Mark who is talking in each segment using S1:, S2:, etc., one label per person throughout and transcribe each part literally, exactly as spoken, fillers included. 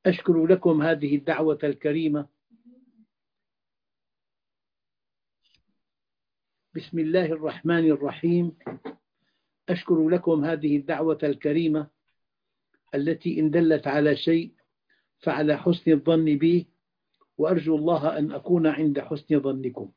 S1: أشكر لكم هذه الدعوة الكريمة. بسم الله الرحمن الرحيم. أشكر لكم هذه الدعوة الكريمة التي إن دلت على شيء فعلى حسن الظن بي، وأرجو الله أن أكون عند حسن ظنكم.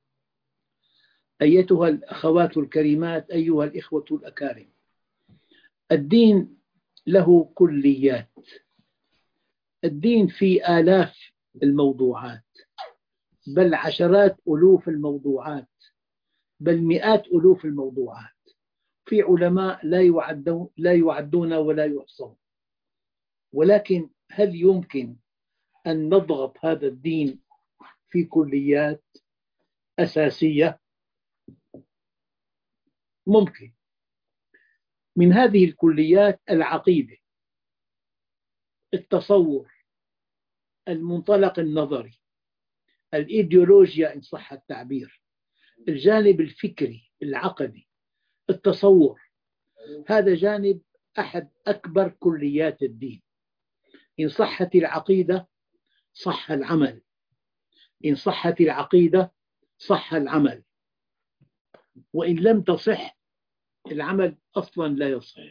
S1: أيتها الأخوات الكريمات، أيها الإخوة الأكارم، الدين له كليات. الدين في آلاف الموضوعات، بل عشرات ألوف الموضوعات، بل مئات ألوف الموضوعات. في علماء لا يعدون, لا يعدون ولا يحصون. ولكن هل يمكن أن نضغط هذا الدين في كليات أساسية؟ ممكن. من هذه الكليات العقيدة، التصور، المنطلق النظري، الإيديولوجيا إن صح التعبير، الجانب الفكري العقدي، التصور. هذا جانب أحد أكبر كليات الدين. إن صحت العقيدة صح العمل، إن صحت العقيدة صح العمل، وإن لم تصح العمل أصلا لا يصح.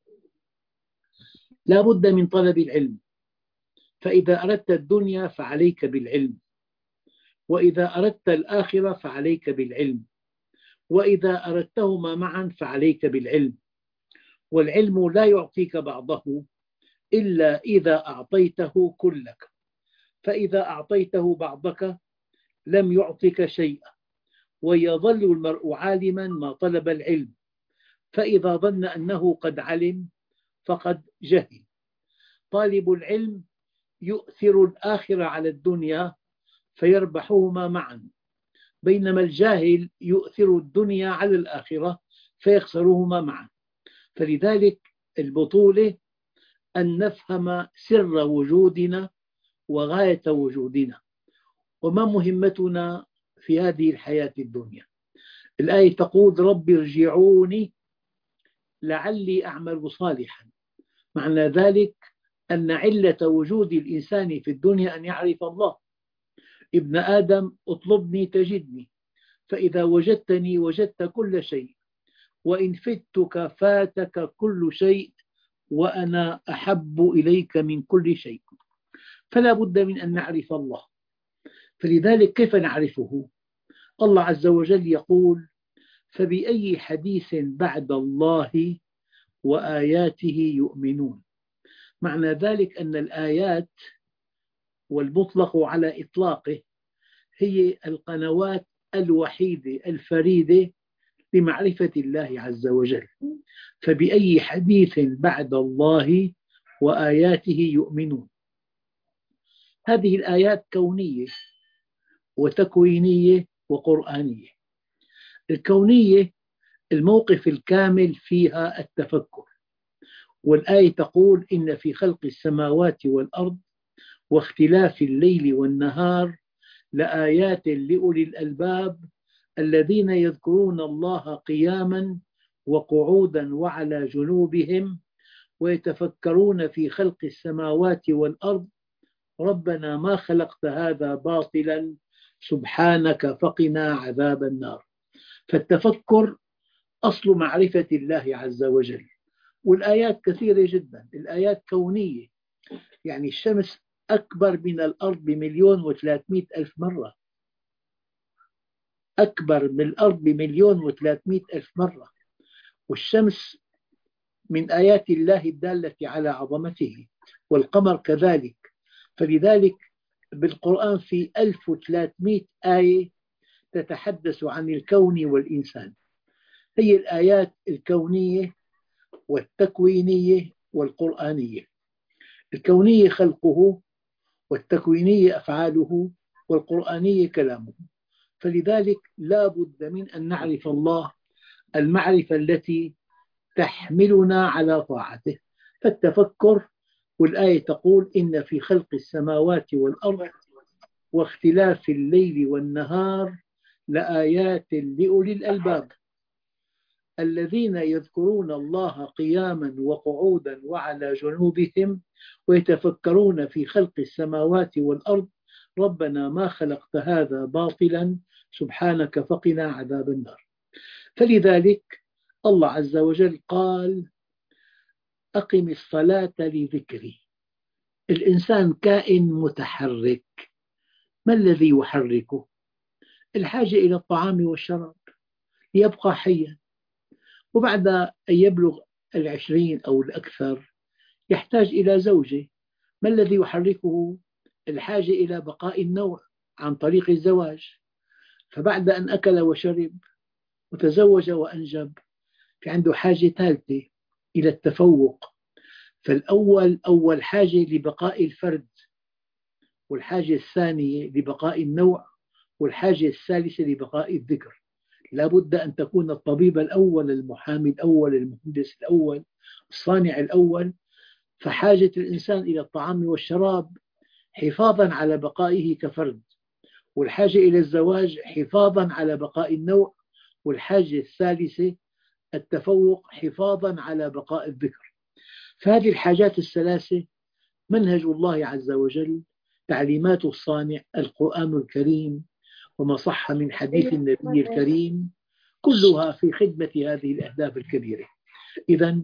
S1: لا بد من طلب العلم، فإذا أردت الدنيا فعليك بالعلم، وإذا أردت الآخرة فعليك بالعلم، وإذا أردتهما معا فعليك بالعلم. والعلم لا يعطيك بعضه إلا إذا أعطيته كلك، فإذا أعطيته بعضك لم يعطك شيئا. ويظل المرء عالما ما طلب العلم، فإذا ظن أنه قد علم فقد جهل. طالب العلم يؤثر الآخرة على الدنيا فيربحهما معا، بينما الجاهل يؤثر الدنيا على الآخرة فيخسرهما معا. فلذلك البطولة أن نفهم سر وجودنا وغاية وجودنا، وما مهمتنا في هذه الحياة الدنيا. الآية تقول: رب ارجعوني لعلي أعمل صالحا. معنى ذلك أن علة وجود الإنسان في الدنيا أن يعرف الله. ابن آدم اطلبني تجدني، فإذا وجدتني وجدت كل شيء، وإن فتك فاتك كل شيء، وأنا أحب إليك من كل شيء. فلا بد من أن نعرف الله. فلذلك كيف نعرفه؟ الله عز وجل يقول: فبأي حديث بعد الله وآياته يؤمنون. معنى ذلك أن الآيات، والمطلق على إطلاقه، هي القنوات الوحيدة الفريدة لمعرفة الله عز وجل. فبأي حديث بعد الله وآياته يؤمنون. هذه الآيات كونية وتكوينية وقرآنية. الكونية الموقف الكامل فيها التفكر، والآية تقول: إن في خلق السماوات والأرض واختلاف الليل والنهار لآيات لأولي الألباب الذين يذكرون الله قياما وقعودا وعلى جنوبهم ويتفكرون في خلق السماوات والأرض ربنا ما خلقت هذا باطلا سبحانك فقنا عذاب النار. فالتفكر أصل معرفة الله عز وجل. والآيات كثيرة جدا. الآيات كونية، يعني الشمس أكبر من الأرض بمليون وثلاثمئة ألف مرة، أكبر من الأرض بمليون وثلاثمئة ألف مرة. والشمس من آيات الله الدالة على عظمته، والقمر كذلك. فلذلك بالقرآن في ألف وثلاثمئة آية تتحدث عن الكون والإنسان. هي الآيات الكونية والتكوينية والقرآنية. الكونية خلقه، والتكوينية أفعاله، والقرآنية كلامه. فلذلك لا بد من أن نعرف الله المعرفة التي تحملنا على طاعته. فالتفكر، والآية تقول: إن في خلق السماوات والأرض واختلاف الليل والنهار لآيات لأولي الألباب. الذين يذكرون الله قياما وقعودا وعلى جنوبهم ويتفكرون في خلق السماوات والأرض ربنا ما خلقت هذا باطلا سبحانك فقنا عذاب النار. فلذلك الله عز وجل قال أقم الصلاة لذكري. الإنسان كائن متحرك، ما الذي يحركه؟ الحاجة إلى الطعام والشراب ليبقى حيا، وبعد أن يبلغ العشرين أو الأكثر يحتاج إلى زوجة. ما الذي يحركه؟ الحاجة إلى بقاء النوع عن طريق الزواج. فبعد أن أكل وشرب وتزوج وأنجب في عنده حاجة ثالثة إلى التفوق. فالأول أول حاجة لبقاء الفرد، والحاجة الثانية لبقاء النوع، والحاجة الثالثة لبقاء الذكر. لا بد أن تكون الطبيب الأول، المحامي الأول، المهندس الأول، الصانع الأول. فحاجة الإنسان إلى الطعام والشراب حفاظا على بقائه كفرد، والحاجة إلى الزواج حفاظا على بقاء النوع، والحاجة الثالثة التفوق حفاظا على بقاء الذكر. فهذه الحاجات الثلاثة منهج الله عز وجل، تعليمات الصانع، القرآن الكريم، وما صح من حديث النبي الكريم، كلها في خدمة هذه الأهداف الكبيرة. إذن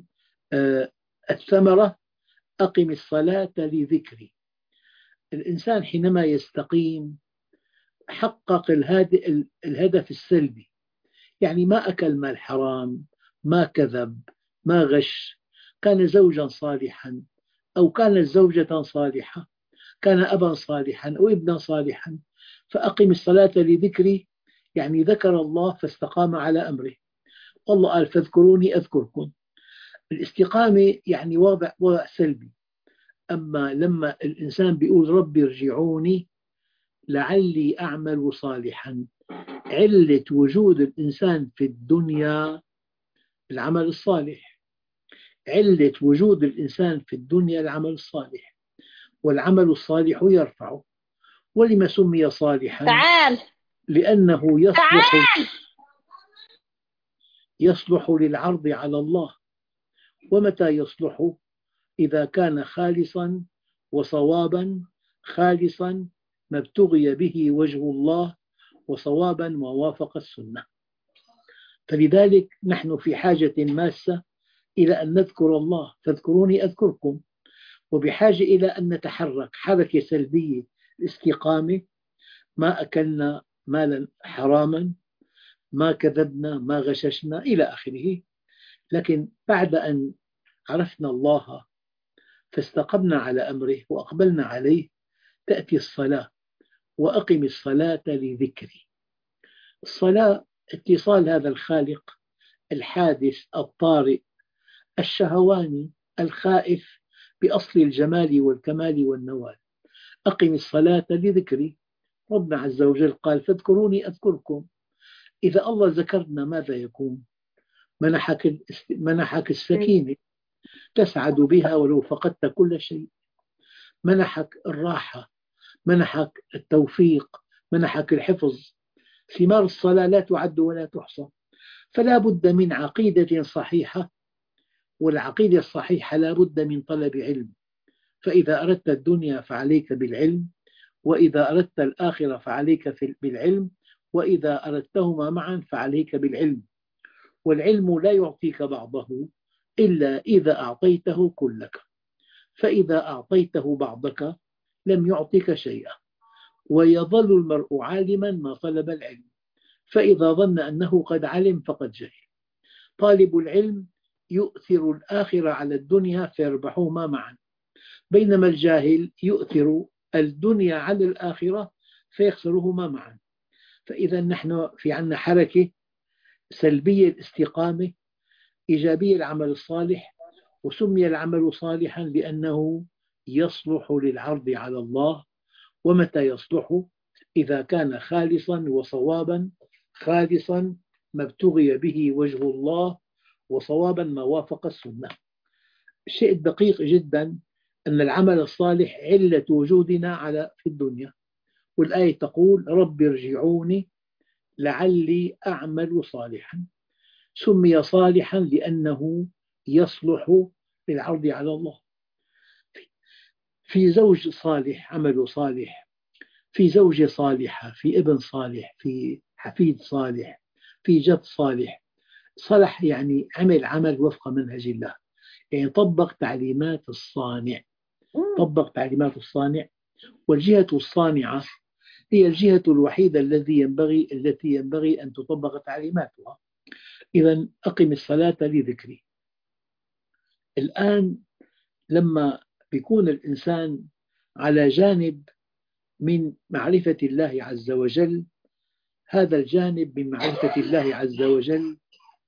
S1: الثمرة أقم الصلاة لذكري. الإنسان حينما يستقيم حقق الهدف السلبي، يعني ما أكل مال حرام، ما كذب، ما غش، كان زوجا صالحا أو كانت زوجة صالحة، كان أبا صالحا أو ابنا صالحا. فأقم الصلاة لذكري يعني ذكر الله فاستقام على أمره. والله قال فاذكروني أذكركم. الاستقامة يعني وضع وضع سلبي. أما لما الإنسان بيقول ربي ارجعوني لعلي أعمل صالحا، علة وجود الإنسان في الدنيا العمل الصالح. علة وجود الإنسان في الدنيا العمل الصالح، والعمل الصالح يرفعه. ولما سمي صالحا؟
S2: تعال
S1: لأنه يصلح
S2: تعال
S1: يصلح للعرض على الله. ومتى يصلح؟ إذا كان خالصا وصوابا، خالصا ما ابتغي به وجه الله، وصوابا ما وافق السنة. فلذلك نحن في حاجة ماسة إلى أن نذكر الله، فاذكروني أذكركم، وبحاجة إلى أن نتحرك حركة سلبية، الاستقامة. ما أكلنا مالا حراما، ما كذبنا، ما غششنا إلى آخره. لكن بعد أن عرفنا الله فاستقمنا على أمره وأقبلنا عليه، تأتي الصلاة. وأقم الصلاة لذكري. الصلاة اتصال هذا الخالق الحادث الطارئ الشهواني الخائف بأصل الجمال والكمال والنوال. أقم الصلاة لذكري. ربنا عز وجل قال فاذكروني أذكركم. إذا الله ذكرنا ماذا يكون؟ منحك, منحك السكينة تسعد بها ولو فقدت كل شيء، منحك الراحة، منحك التوفيق، منحك الحفظ. ثمار الصلاة لا تعد ولا تحصى. فلا بد من عقيدة صحيحة، والعقيدة الصحيحة لا بد من طلب علم. فإذا أردت الدنيا فعليك بالعلم، وإذا أردت الآخرة فعليك بالعلم، وإذا أردتهما معا فعليك بالعلم. والعلم لا يعطيك بعضه إلا إذا أعطيته كلك، فإذا أعطيته بعضك لم يعطك شيئا. ويظل المرء عالما ما طلب العلم، فإذا ظن أنه قد علم فقد جهل. طالب العلم يؤثر الآخرة على الدنيا فيربحهما معا، بينما الجاهل يؤثر الدنيا على الآخرة فيخسرهما معا. فإذا نحن في عنا حركة سلبية الاستقامة، إيجابية العمل الصالح. وسمي العمل صالحا لأنه يصلح للعرض على الله. ومتى يصلح؟ إذا كان خالصا وصوابا، خالصا ما ابتغي به وجه الله، وصوابا ما وافق السنة. الشيء الدقيق جدا أن العمل الصالح علة وجودنا على في الدنيا. والآية تقول رب ارجعوني لعلي أعمل صالحا. سمي صالحا لأنه يصلح للعرض على الله. في زوج صالح عمله صالح، في زوجة صالحة، في ابن صالح، في حفيد صالح، في جد صالح. صلح يعني عمل عمل وفق منهج الله، يعني طبق تعليمات الصانع، طبق تعليمات الصانع. والجهة الصانعة هي الجهة الوحيدة الذي ينبغي التي ينبغي أن تطبق تعليماتها. إذا أقم الصلاة لذكري. الآن لما يكون الإنسان على جانب من معرفة الله عز وجل، هذا الجانب من معرفة الله عز وجل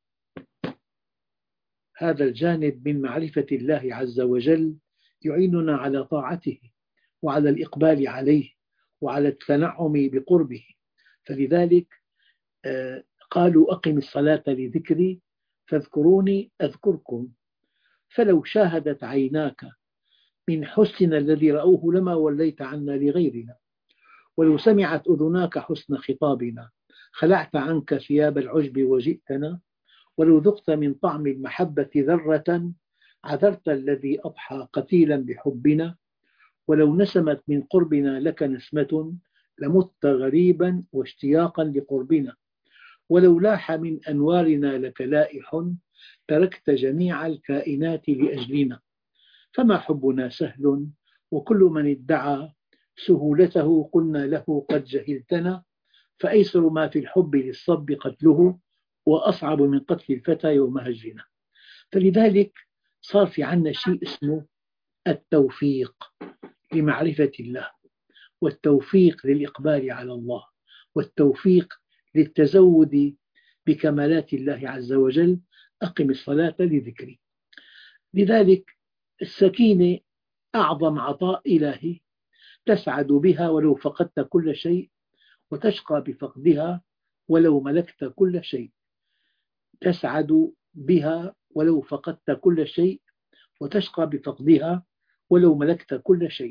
S1: هذا الجانب من معرفة الله عز وجل يعيننا على طاعته وعلى الإقبال عليه وعلى التنعم بقربه. فلذلك قالوا أقم الصلاة لذكري فاذكروني أذكركم. فلو شاهدت عيناك من حسننا الذي رأوه لما وليت عنا لغيرنا، ولو سمعت أذناك حسن خطابنا خلعت عنك ثياب العجب وجئتنا، ولو ذقت من طعم المحبة ذرة عذرت الذي أضحى قتيلا بحبنا، ولو نسمت من قربنا لك نسمة لمت غريبا واشتياقا لقربنا، ولو لاح من أنوارنا لك لائح تركت جميع الكائنات لأجلنا. فما حبنا سهل، وكل من ادعى سهولته قلنا له قد جهلتنا، فأيسر ما في الحب للصب قتله، وأصعب من قتل الفتى يوم هجرنا. فلذلك صار في عنا شيء اسمه التوفيق لمعرفة الله، والتوفيق للإقبال على الله، والتوفيق للتزود بكمالات الله عز وجل. أقم الصلاة لذكري. لذلك السكينة أعظم عطاء إلهي، تسعد بها ولو فقدت كل شيء، وتشقى بفقدها ولو ملكت كل شيء. تسعد بها ولو فقدت كل شيء، وتشقى بفقدها ولو ملكت كل شيء.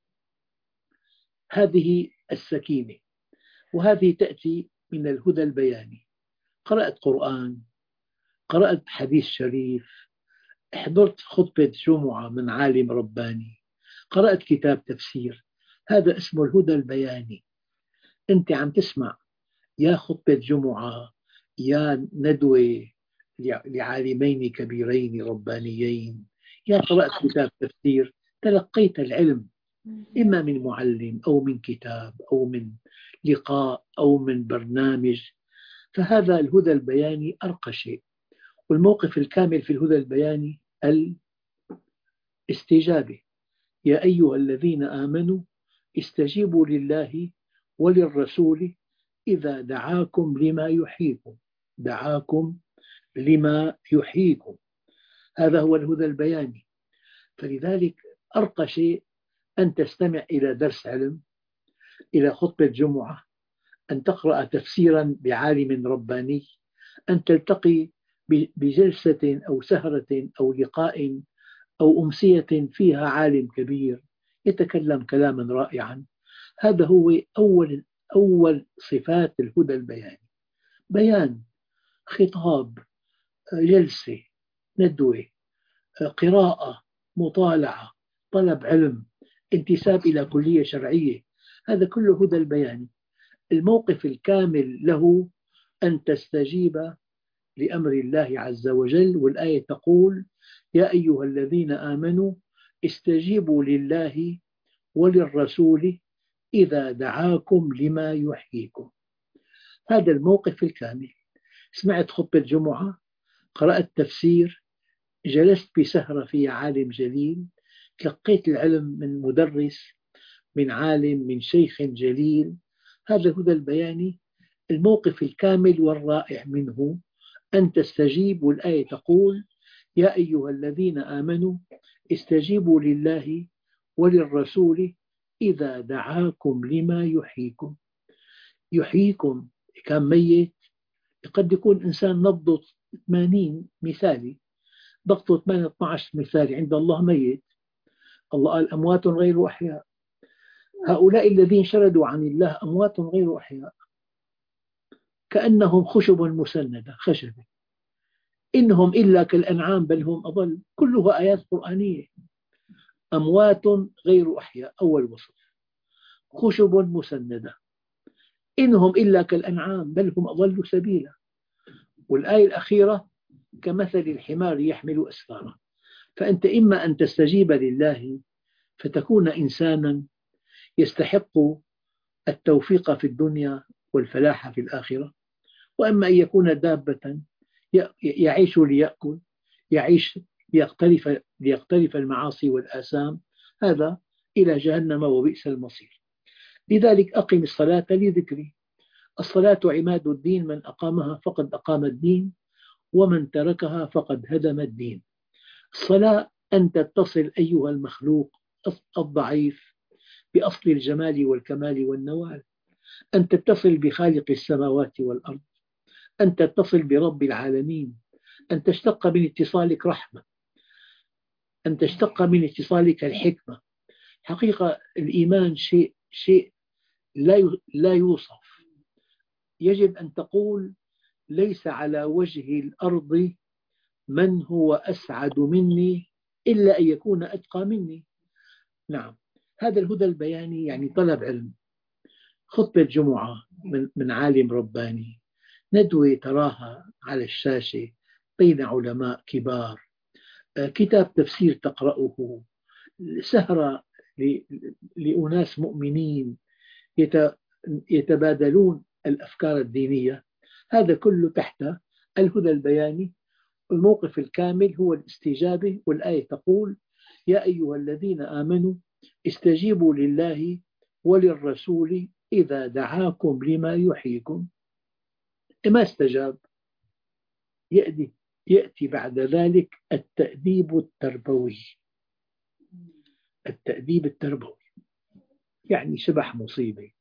S1: هذه السكينة، وهذه تأتي من الهدى البياني. قرأت قرآن، قرأت حديث شريف، حضرت خطبة جمعة من عالم رباني، قرأت كتاب تفسير، هذا اسمه الهدى البياني. أنت عم تسمع يا خطبة جمعة، يا ندوة لعالمين كبيرين ربانيين، يا قرأت كتاب تفسير، تلقيت العلم إما من معلم أو من كتاب أو من لقاء أو من برنامج. فهذا الهدى البياني أرقى شيء. والموقف الكامل في الهدى البياني الاستجابة. يا أيها الذين آمنوا استجيبوا لله وللرسول إذا دعاكم لما يحييكم. دعاكم لما يحييكم، هذا هو الهدى البياني. فلذلك أرقى شيء أن تستمع إلى درس علم، إلى خطبة جمعة، أن تقرأ تفسيرا بعالم رباني، أن تلتقي بجلسة أو سهرة أو لقاء أو أمسية فيها عالم كبير يتكلم كلاما رائعا. هذا هو أول أول صفات الهدى البياني. بيان، خطاب، جلسة، ندوة، قراءة، مطالعة، طلب علم، انتساب إلى كلية شرعية، هذا كله هدى البياني. الموقف الكامل له أن تستجيب لأمر الله عز وجل. والآية تقول يا أيها الذين آمنوا استجيبوا لله وللرسول إذا دعاكم لما يحييكم. هذا الموقف الكامل. سمعت خطبة جمعة، قرأت تفسير، جلست بسهرة فيها عالم جليل، تلقيت العلم من مدرس، من عالم، من شيخ جليل، هذا هدى البياني. الموقف الكامل والرائع منه أن تستجيب. والآية تقول يا أيها الذين آمنوا استجيبوا لله وللرسول إذا دعاكم لما يحييكم. يحييكم كان ميت، قد يكون إنسان نبضه ثمانين مثالي، ضغطه ثمانية اثني عشر مثالي، عند الله ميت. الله قال أموات غير أحياء. هؤلاء الذين شردوا عن الله أموات غير أحياء، كأنهم خشب مسندة، خشبة إنهم إلا كالأنعام بل هم أضل، كلها آيات قرآنية. أموات غير أحياء أول وصف، خشب مسندة، إنهم إلا كالأنعام بل هم أضل سبيلا. والآية الأخيرة كمثل الحمار يحمل أسفارا. فأنت إما أن تستجيب لله فتكون إنسانا يستحق التوفيق في الدنيا والفلاح في الآخرة، وإما أن يكون دابة يعيش ليأكل، يعيش ليقترف, ليقترف المعاصي والآثام، هذا إلى جهنم وبئس المصير. لذلك أقم الصلاة لذكري. الصلاة عماد الدين، من أقامها فقد أقام الدين، ومن تركها فقد هدم الدين. الصلاة أن تتصل أيها المخلوق الضعيف بأصل الجمال والكمال والنوال، أن تتصل بخالق السماوات والأرض، أن تتصل برب العالمين، أن تشتق من اتصالك رحمة، أن تشتق من اتصالك الحكمة. حقيقة الإيمان شيء شيء لا يوصف. يجب أن تقول ليس على وجه الأرض من هو أسعد مني إلا أن يكون أتقى مني. نعم، هذا الهدى البياني يعني طلب علم، خطبة جمعة من عالم رباني، ندوة تراها على الشاشة بين علماء كبار، كتاب تفسير تقرأه، سهرة لأناس مؤمنين يتبادلون الأفكار الدينية، هذا كله تحت الهدى البياني. الموقف الكامل هو الاستجابة، والآية تقول يا أيها الذين آمنوا استجيبوا لله وللرسول إذا دعاكم لما يحييكم. ما استجاب، يأتي, يأتي بعد ذلك التأديب التربوي. التأديب التربوي يعني شبح مصيبة،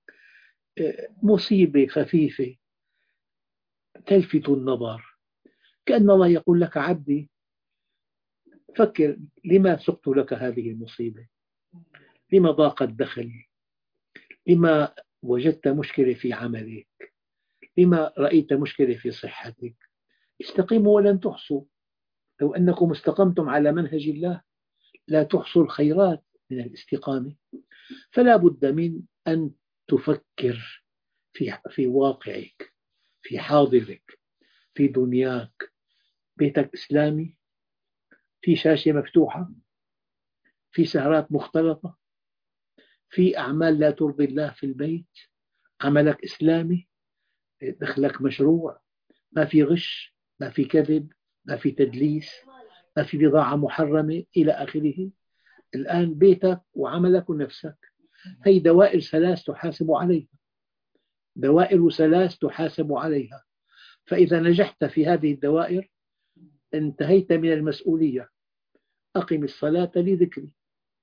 S1: مصيبة خفيفة تلفت النظر، كأن الله يقول لك عبدي فكر، لما سقت لك هذه المصيبة؟ لما ضاق الدخل؟ لما وجدت مشكلة في عملك؟ لما رأيت مشكلة في صحتك؟ استقيموا ولن تحصوا. لو أنكم استقمتم على منهج الله لا تحصوا الخيرات من الاستقامة. فلا بد من أن تفكر في في واقعك، في حاضرك، في دنياك. بيتك إسلامي، في شاشة مفتوحة، في سهرات مختلطة، في أعمال لا ترضي الله في البيت، عملك إسلامي، دخلك مشروع، ما في غش، ما في كذب، ما في تدليس، ما في بضاعة محرمة إلى آخره. الآن بيتك وعملك ونفسك، هي دوائر ثلاث تحاسب عليها، دوائر ثلاث تحاسب عليها. فإذا نجحت في هذه الدوائر انتهيت من المسؤولية. أقم الصلاة لذكري.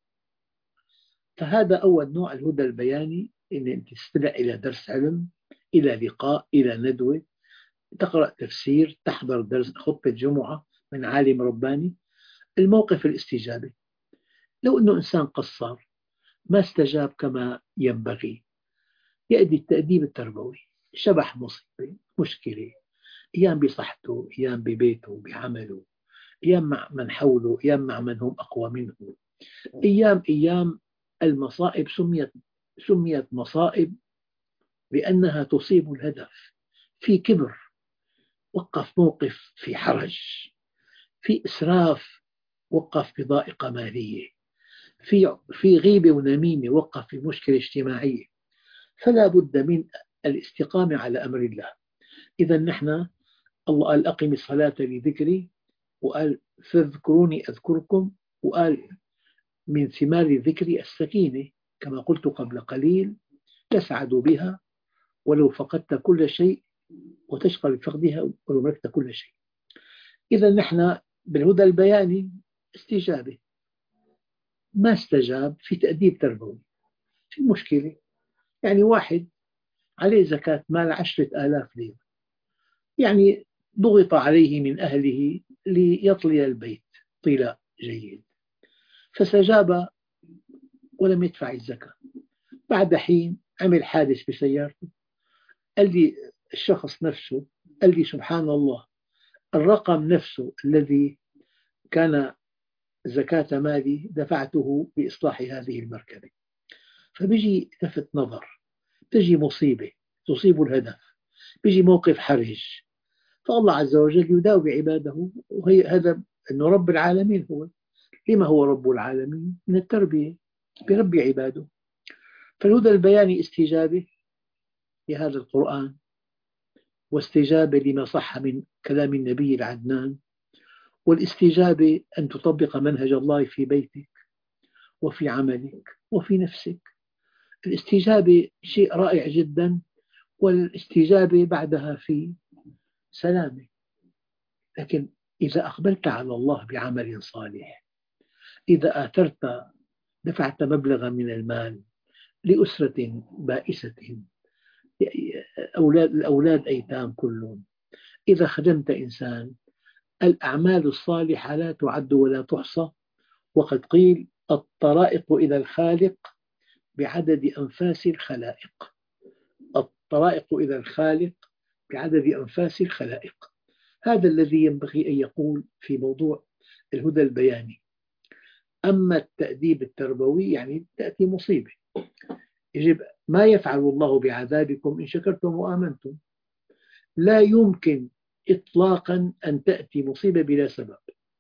S1: فهذا أول نوع، الهدى البياني، إن أنت تستمع إلى درس علم، إلى لقاء، إلى ندوة، تقرأ تفسير، تحضر درس خطبة جمعة من عالم رباني. الموقف الاستجابة، لو أنه إنسان قصر ما استجاب كما ينبغي، يأتي التأديب التربوي. شبح مصيبة، مشكلة، أيام بصحته، أيام ببيته، بعمله، أيام مع من حوله، أيام مع من هم أقوى منه، أيام أيام المصائب سميت سميت مصائب لأنها تصيب الهدف. في كبر وقف موقف في حرج، في إسراف وقف في ضائقة مالية، في في غيبة ونميمة وقف في مشكلة اجتماعية. فلا بد من الاستقامة على أمر الله. إذا نحن الله قال أقم الصلاة لذكري، وقال فاذكروني أذكركم، وقال من ثمار الذكر السكينة كما قلت قبل قليل، تسعد بها ولو فقدت كل شيء، وتشقى بفقدها ولو ملكت كل شيء. إذا نحن بالهدى البياني استجابة، ما استجاب في تأديب تربوي، في مشكلة. يعني واحد عليه زكاة مال عشرة آلاف ليرة، يعني ضغط عليه من أهله ليطلي البيت طلاء جيد، فاستجاب ولم يدفع الزكاة. بعد حين عمل حادث بسيارته، قال لي الشخص نفسه، قال لي سبحان الله، الرقم نفسه الذي كان زكاة مالي دفعته بإصلاح هذه المركبة، فبيجي لفت نظر، تجي مصيبة تصيب الهدف، بيجي موقف حرج، فالله عز وجل يداوي عباده، وهي هذا أنه رب العالمين هو. لما هو رب العالمين؟ من التربية، بربي عباده. فالهدى البياني استجابة لهذا القرآن، واستجابة لما صح من كلام النبي العدنان، والاستجابة أن تطبق منهج الله في بيتك وفي عملك وفي نفسك. الاستجابة شيء رائع جدا، والاستجابة بعدها في سلامة. لكن إذا أقبلت على الله بعمل صالح، إذا آثرت دفعت مبلغا من المال لأسرة بائسة، أولاد الأولاد أيتام كلهم، إذا خدمت إنسان، الأعمال الصالحة لا تعد ولا تحصى. وقد قيل: الطرائق إلى الخالق بعدد أنفاس الخلائق. الطرائق إلى الخالق بعدد أنفاس الخلائق. هذا الذي ينبغي أن يقول في موضوع الهدى البياني. أما التأديب التربوي يعني تأتي مصيبة، يجب ما يفعل الله بعذابكم إن شكرتم وآمنتم. لا يمكن إطلاقا أن تأتي مصيبة بلا سبب.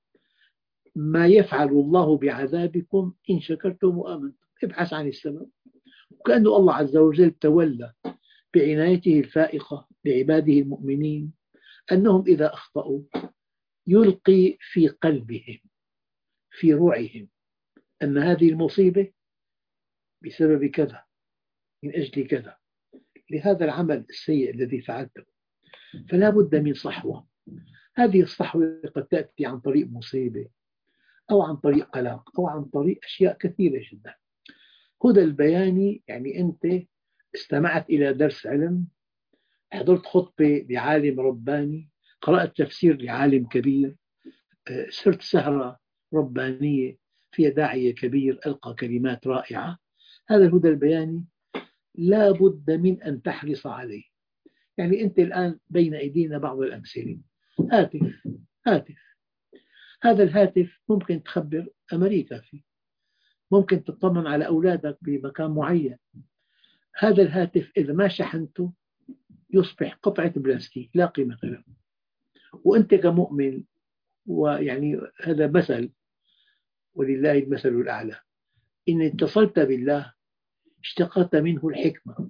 S1: ما يفعل الله بعذابكم إن شكرتم وآمنتم، ابحث عن السبب. وكأن الله عز وجل تولى بعنايته الفائقة لعباده المؤمنين أنهم إذا أخطأوا يلقي في قلبهم، في روعهم، أن هذه المصيبة بسبب كذا، من أجل كذا، لهذا العمل السيء الذي فعلته. فلا بد من صحوة. هذه الصحوة قد تأتي عن طريق مصيبة، أو عن طريق قلق، أو عن طريق أشياء كثيرة جدا. هدى البياني يعني أنت استمعت إلى درس علم، حضرت خطبة لعالم رباني، قرأت تفسير لعالم كبير، سرت سهرة ربانية فيها داعية كبير ألقى كلمات رائعة. هذا الهدى البياني لا بد من أن تحرص عليه. يعني أنت الآن بين أيدينا بعض الأمثلة. هاتف هاتف هذا الهاتف ممكن تخبر أمريكا فيه، ممكن تطمن على أولادك بمكان معين. هذا الهاتف إذا ما شحنته يصبح قطعة بلاستيك لا قيمة له. وأنت كمؤمن، ويعني هذا مثل ولله المثل الأعلى، إن اتصلت بالله اشتققت منه الحكمة،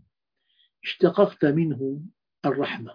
S1: اشتققت منه الرحمة،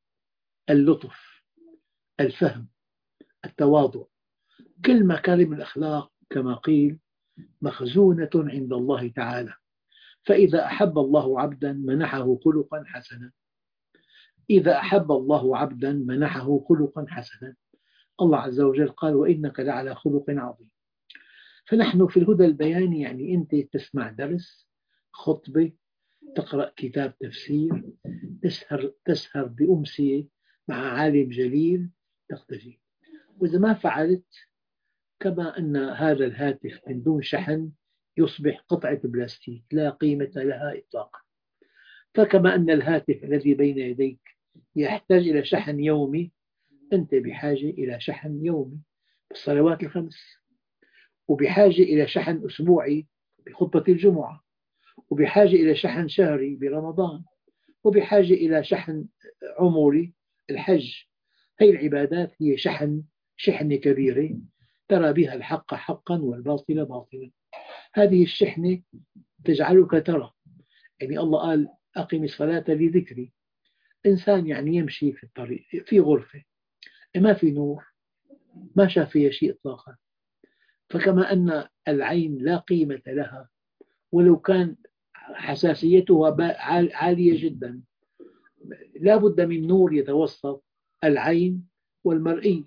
S1: اللطف، الفهم، التواضع. كل مكارم الأخلاق كما قيل مخزونة عند الله تعالى. فإذا أحب الله عبدا منحه خلقا حسنا. إذا أحب الله عبدا منحه خلقا حسنا. الله عز وجل قال: وإنك لعلى خلق عظيم. فنحن في الهدى البياني يعني أنت تسمع درس، خطبة، تقرأ كتاب تفسير، تسهر, تسهر بأمسية مع عالم جليل، تقتدي. وإذا ما فعلت، كما أن هذا الهاتف من دون شحن يصبح قطعة بلاستيك لا قيمة لها إطلاقا، فكما أن الهاتف الذي بين يديك يحتاج إلى شحن يومي، أنت بحاجة إلى شحن يومي بالصلوات الخمس، وبحاجة إلى شحن أسبوعي بخطبة الجمعة، وبحاجة إلى شحن شهري برمضان، وبحاجة إلى شحن عمري الحج. هذه العبادات هي شحن شحنة كبيرة ترى بها الحق حقا والباطل باطلا. هذه الشحنة تجعلك ترى، يعني الله قال: أقم الصلاة لذكري. إنسان يعني يمشي في الطريق في غرفة ما في نور، ما شاف فيها شيء إطلاقا. فكما أن العين لا قيمة لها ولو كان حساسيتها عالية جدا، لا بد من نور يتوسط العين والمرئي.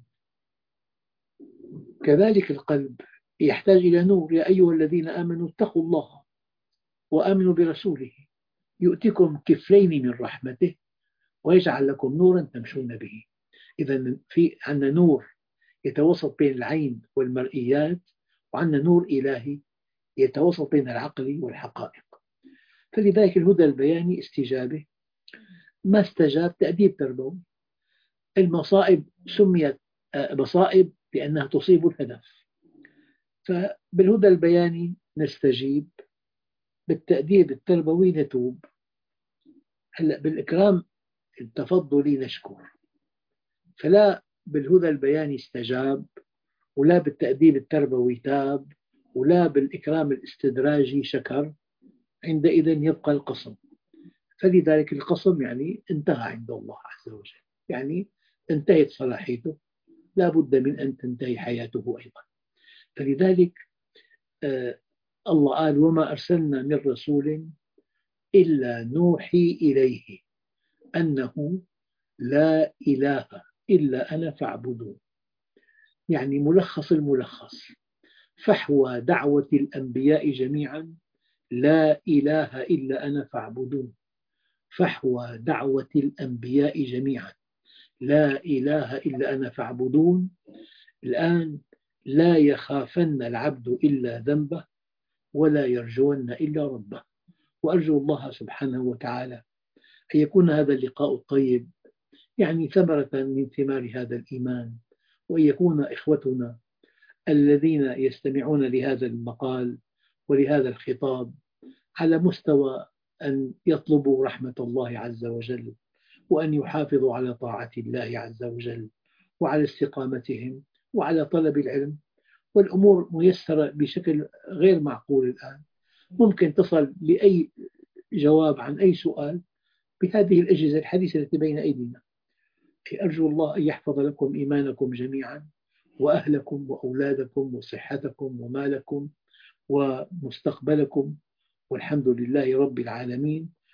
S1: كذلك القلب يحتاج إلى نور. يا أيها الذين آمنوا اتقوا الله وآمنوا برسوله يؤتكم كفلين من رحمته ويجعل لكم نورا تمشون به. إذا في عندنا نور يتوسط بين العين والمرئيات، وعندنا نور إلهي يتوسط بين العقل والحقائق. فلذلك الهدى البياني استجابة. ما استجاب تأديب تربوي. المصائب سميت مصائب لأنها تصيب الهدف. فبالهدى البياني نستجيب، بالتأديب التربوي نتوب، هلأ بالإكرام التفضلي نشكر. فلا بالهدى البياني استجاب، ولا بالتأديب التربوي تاب، ولا بالإكرام الاستدراجي شكر، عندئذ يبقى القسم. فلذلك القسم يعني انتهى عند الله عز وجل، يعني انتهت صلاحيته، لا بد من أن تنتهي حياته أيضا. فلذلك آه الله قال: وما أرسلنا من رسول إلا نوحي إليه أنه لا إله إلا أنا فاعبدون. يعني ملخص الملخص، فحوى دعوة الأنبياء جميعا لا إله إلا أنا فاعبدون. فحوى دعوة الأنبياء جميعا لا إله إلا أنا فاعبدون. الآن لا يخافن العبد إلا ذنبه ولا يرجون إلا ربه. وأرجو الله سبحانه وتعالى أن يكون هذا اللقاء الطيب يعني ثمرة من ثمار هذا الإيمان، وأن يكون إخوتنا الذين يستمعون لهذا المقال ولهذا الخطاب على مستوى أن يطلبوا رحمة الله عز وجل، وأن يحافظوا على طاعة الله عز وجل، وعلى استقامتهم، وعلى طلب العلم. والأمور ميسرة بشكل غير معقول الآن، ممكن تصل لأي جواب عن أي سؤال بهذه الأجهزة الحديثة التي بين أيدينا. أرجو الله أن يحفظ لكم إيمانكم جميعا، وأهلكم وأولادكم وصحتكم ومالكم ومستقبلكم، والحمد لله رب العالمين.